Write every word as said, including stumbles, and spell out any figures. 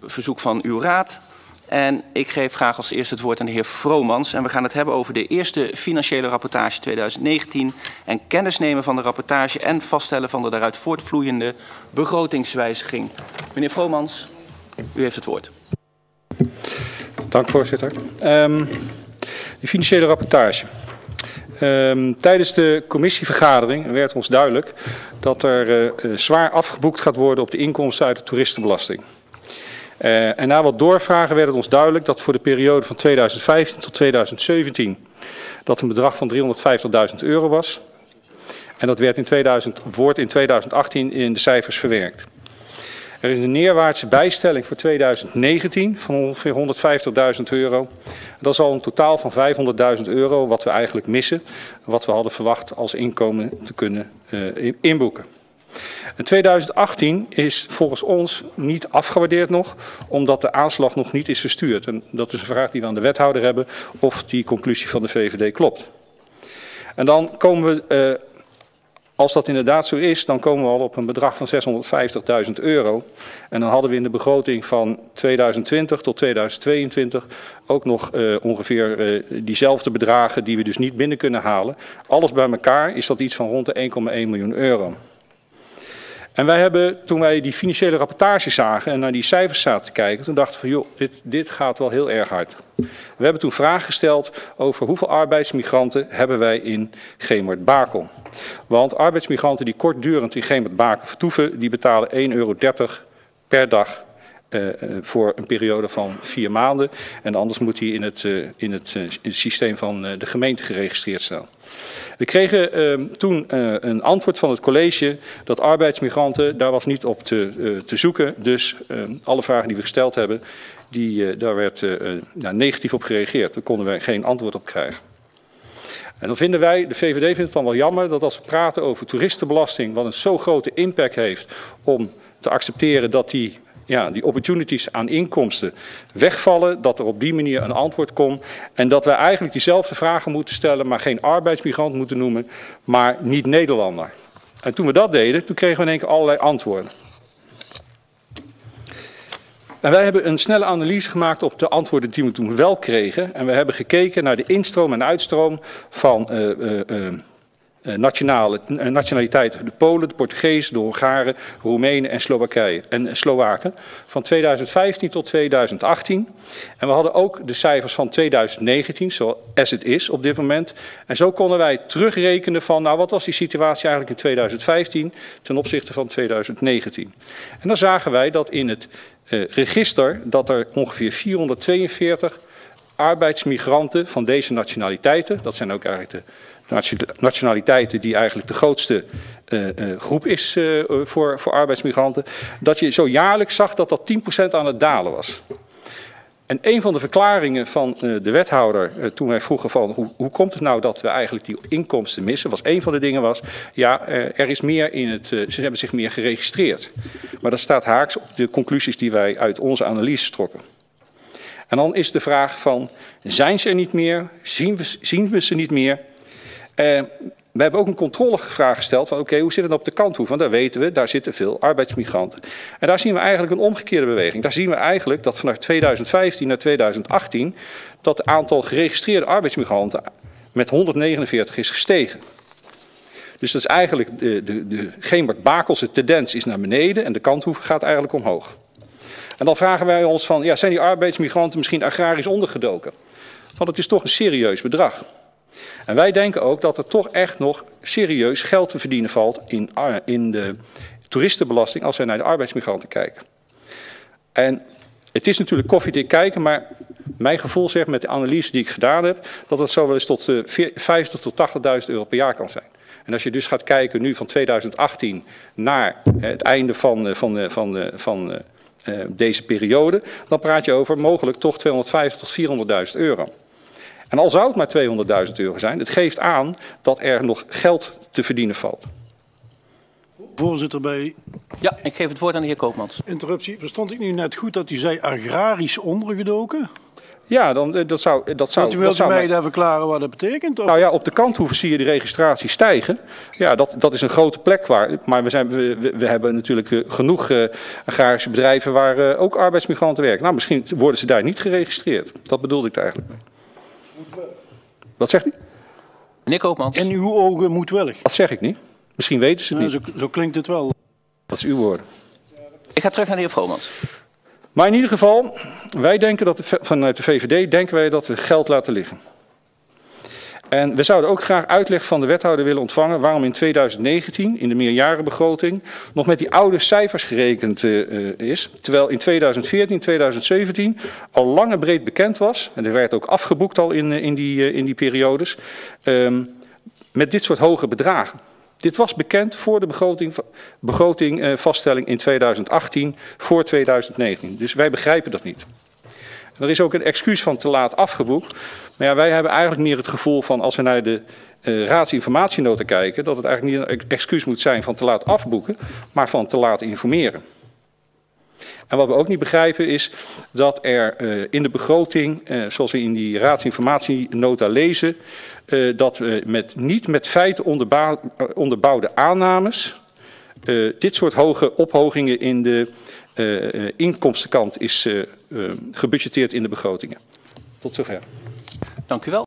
verzoek van uw raad. En ik geef graag als eerste het woord aan de heer Vromans. En we gaan het hebben over de eerste financiële rapportage tweeduizend negentien... en kennis nemen van de rapportage en vaststellen van de daaruit voortvloeiende begrotingswijziging. Meneer Vromans, u heeft het woord. Dank, voorzitter. Um, de financiële rapportage. Um, tijdens de commissievergadering werd ons duidelijk dat er uh, zwaar afgeboekt gaat worden op de inkomsten uit de toeristenbelasting. Uh, en na wat doorvragen werd het ons duidelijk dat voor de periode van tweeduizend vijftien tot tweeduizend zeventien dat een bedrag van driehonderdvijftigduizend euro was. En dat werd in tweeduizend, wordt in tweeduizend achttien in de cijfers verwerkt. Er is een neerwaartse bijstelling voor tweeduizend negentien van ongeveer honderdvijftigduizend euro. Dat is al een totaal van vijfhonderdduizend euro wat we eigenlijk missen. Wat we hadden verwacht als inkomen te kunnen uh, inboeken. En tweeduizend achttien is volgens ons niet afgewaardeerd nog, omdat de aanslag nog niet is verstuurd. En dat is een vraag die we aan de wethouder hebben, of die conclusie van de V V D klopt. En dan komen we, uh, als dat inderdaad zo is, dan komen we al op een bedrag van zeshonderdvijftigduizend euro. En dan hadden we in de begroting van tweeduizend twintig tot tweeduizend tweeëntwintig ook nog uh, ongeveer uh, diezelfde bedragen die we dus niet binnen kunnen halen. Alles bij elkaar is dat iets van rond de één komma één miljoen euro. En wij hebben, toen wij die financiële rapportage zagen en naar die cijfers zaten te kijken, toen dachten we van, joh, dit, dit gaat wel heel erg hard. We hebben toen vragen gesteld over hoeveel arbeidsmigranten hebben wij in Gemert-Bakel. Want arbeidsmigranten die kortdurend in Gemert-Bakel vertoeven, die betalen één euro dertig per dag uh, voor een periode van vier maanden. En anders moet hij in het, uh, in het, uh, in het systeem van uh, de gemeente geregistreerd staan. We kregen uh, toen uh, een antwoord van het college dat arbeidsmigranten, daar was niet op te, uh, te zoeken. Dus uh, alle vragen die we gesteld hebben, die, uh, daar werd uh, uh, nou, negatief op gereageerd. Daar konden wij geen antwoord op krijgen. En dan vinden wij, de V V D vindt het dan wel jammer dat als we praten over toeristenbelasting, wat een zo grote impact heeft om te accepteren dat die, ja, die opportunities aan inkomsten wegvallen, dat er op die manier een antwoord komt en dat wij eigenlijk diezelfde vragen moeten stellen, maar geen arbeidsmigrant moeten noemen, maar niet-Nederlander. En toen we dat deden, toen kregen we in één keer allerlei antwoorden. En wij hebben een snelle analyse gemaakt op de antwoorden die we toen wel kregen. En we hebben gekeken naar de instroom en uitstroom van uh, uh, uh, nationale, uh, nationaliteiten. De Polen, de Portugezen, de Hongaren, Roemenen en Slowakije en uh, Slowaken. Van tweeduizend vijftien tot tweeduizend achttien. En we hadden ook de cijfers van tweeduizend negentien, zoals het is op dit moment. En zo konden wij terugrekenen van, nou wat was die situatie eigenlijk in tweeduizend vijftien ten opzichte van tweeduizend negentien. En dan zagen wij dat in het Uh, register dat er ongeveer vierhonderdtweeënveertig arbeidsmigranten van deze nationaliteiten, dat zijn ook eigenlijk de nationaliteiten die eigenlijk de grootste uh, uh, groep is uh, voor, voor arbeidsmigranten, dat je zo jaarlijks zag dat dat tien procent aan het dalen was. En een van de verklaringen van uh, de wethouder, uh, toen wij vroegen van hoe, hoe komt het nou dat we eigenlijk die inkomsten missen, was een van de dingen was, ja, uh, er is meer in het, uh, ze hebben zich meer geregistreerd. Maar dat staat haaks op de conclusies die wij uit onze analyse trokken. En dan is de vraag van, zijn ze er niet meer? Zien we, zien we ze niet meer? Uh, We hebben ook een controlevraag gesteld van oké, okay, hoe zit het op de kanthoef? Want daar weten we, daar zitten veel arbeidsmigranten. En daar zien we eigenlijk een omgekeerde beweging. Daar zien we eigenlijk dat vanaf tweeduizend vijftien naar tweeduizend achttien dat het aantal geregistreerde arbeidsmigranten met honderdnegenenveertig is gestegen. Dus dat is eigenlijk de, de, de Gemert-Bakelse tendens is naar beneden en de kanthoef gaat eigenlijk omhoog. En dan vragen wij ons van, ja, zijn die arbeidsmigranten misschien agrarisch ondergedoken? Want het is toch een serieus bedrag. En wij denken ook dat er toch echt nog serieus geld te verdienen valt in, in de toeristenbelasting als wij naar de arbeidsmigranten kijken. En het is natuurlijk koffiedik kijken, maar mijn gevoel zegt met de analyse die ik gedaan heb, dat het zo wel eens tot vijftig tot tachtigduizend euro per jaar kan zijn. En als je dus gaat kijken nu van tweeduizend achttien naar het einde van, van, van, van uh, deze periode, dan praat je over mogelijk toch tweehonderdvijftig tot vierhonderdduizend euro. En al zou het maar tweehonderdduizend euro zijn, het geeft aan dat er nog geld te verdienen valt. Voorzitter, bij... Ja, ik geef het woord aan de heer Koopmans. Interruptie. Verstond ik nu net goed dat u zei agrarisch ondergedoken? Ja, dan, uh, dat zou... Dat zou, Wilt u, dat wilt u zou mij mij- daar verklaren wat dat betekent? Of? Nou ja, op de kanthoeven zie je de registratie stijgen. Ja, dat, dat is een grote plek waar. Maar we, zijn, we, we, we hebben natuurlijk uh, genoeg uh, agrarische bedrijven waar uh, ook arbeidsmigranten werken. Nou, misschien worden ze daar niet geregistreerd. Dat bedoelde ik er eigenlijk mee. Wat zegt u? Meneer Koopmans. In uw ogen moet wel. Dat zeg ik niet. Misschien weten ze het Nou, niet. zo, zo klinkt het wel. Dat is uw woorden. Ik ga terug naar de heer Vromans. Maar in ieder geval, wij denken dat de, vanuit de V V D denken wij dat we geld laten liggen. En we zouden ook graag uitleg van de wethouder willen ontvangen waarom in tweeduizend negentien, in de meerjarenbegroting, nog met die oude cijfers gerekend uh, is. Terwijl in tweeduizend veertien, tweeduizend zeventien al lang en breed bekend was, en er werd ook afgeboekt al in, in, die, uh, in die periodes, um, met dit soort hoge bedragen. Dit was bekend voor de begroting, begroting uh, vaststelling in tweeduizend achttien, voor tweeduizend negentien. Dus wij begrijpen dat niet. Er is ook een excuus van te laat afgeboekt. Maar ja, wij hebben eigenlijk meer het gevoel van, als we naar de uh, raadsinformatienota kijken, dat het eigenlijk niet een excuus moet zijn van te laat afboeken, maar van te laat informeren. En wat we ook niet begrijpen is dat er uh, in de begroting, uh, zoals we in die raadsinformatienota lezen, uh, dat we met, niet met feiten onderbouw, uh, onderbouwde aannames uh, dit soort hoge ophogingen in de uh, uh, inkomstenkant is uh, uh, gebudgeteerd in de begrotingen. Tot zover. Dank u wel.